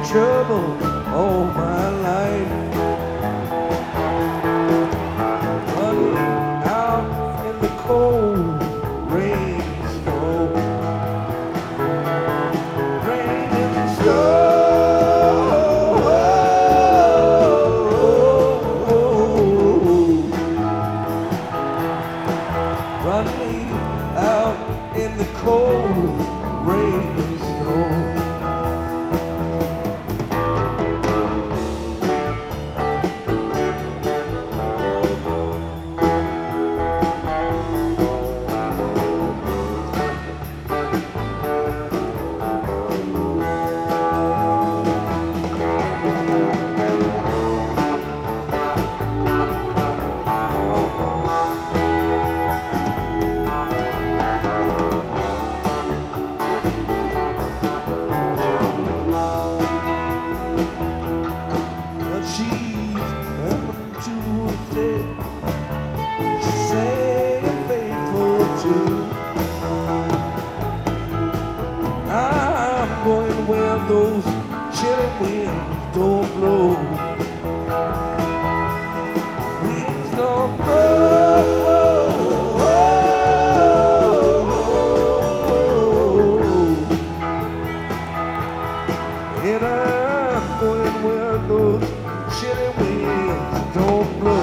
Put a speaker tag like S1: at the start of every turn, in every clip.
S1: trouble all my life. Running out in the cold rain and snow. Rain and snow. Running out in the cold rain and snow. I'm going where those chilly winds don't blow. Winds don't blow. And I'm going where those chilly winds don't blow.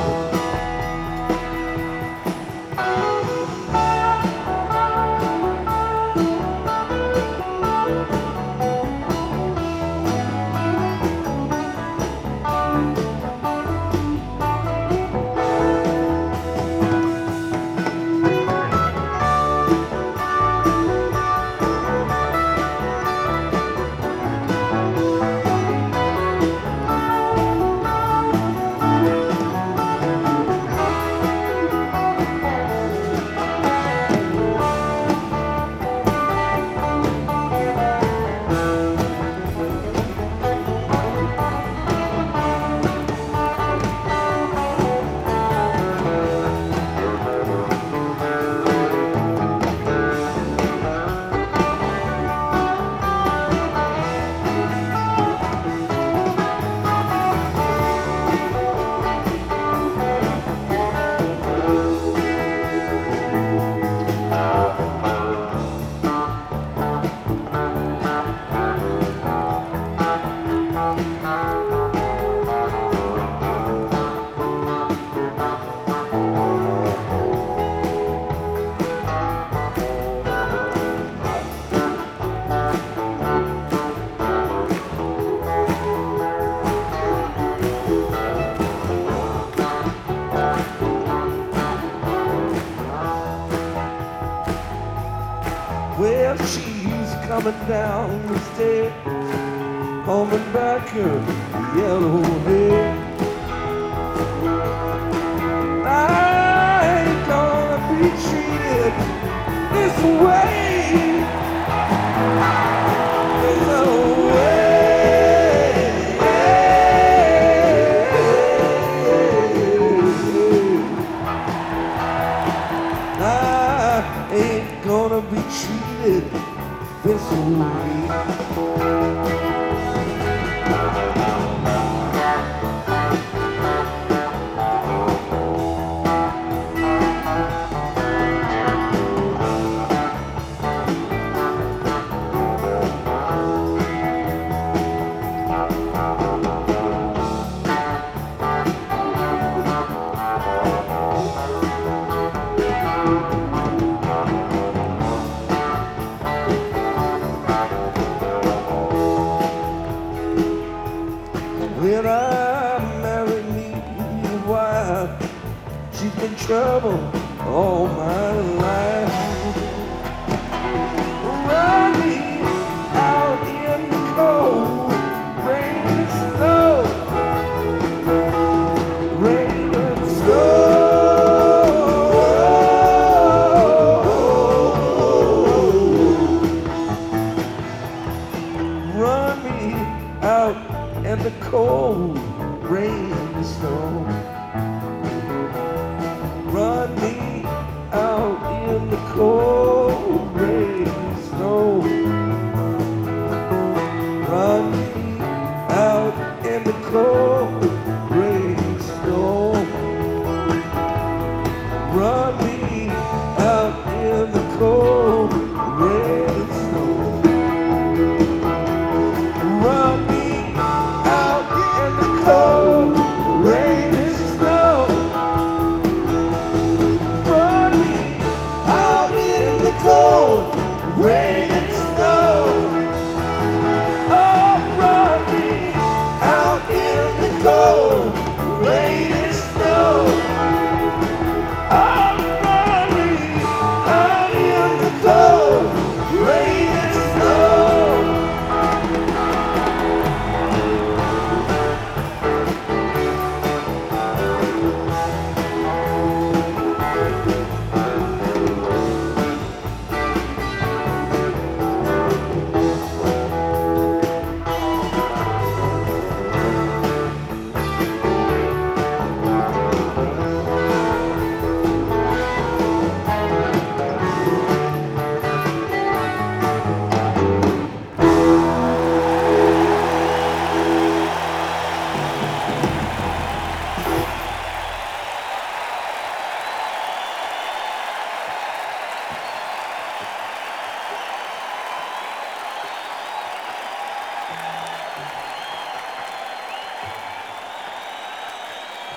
S1: Well, she's coming down the stairs, combing back her yellow hair. I ain't gonna be treated this way. This way. I ain't gonna be treated this way. When I married me a wife, she's been trouble all my life. Running out in the cold, rain and snow, rain and snow. Run me out in the cold rain and snow. Run me out in the cold rain and snow. Run me in the cold.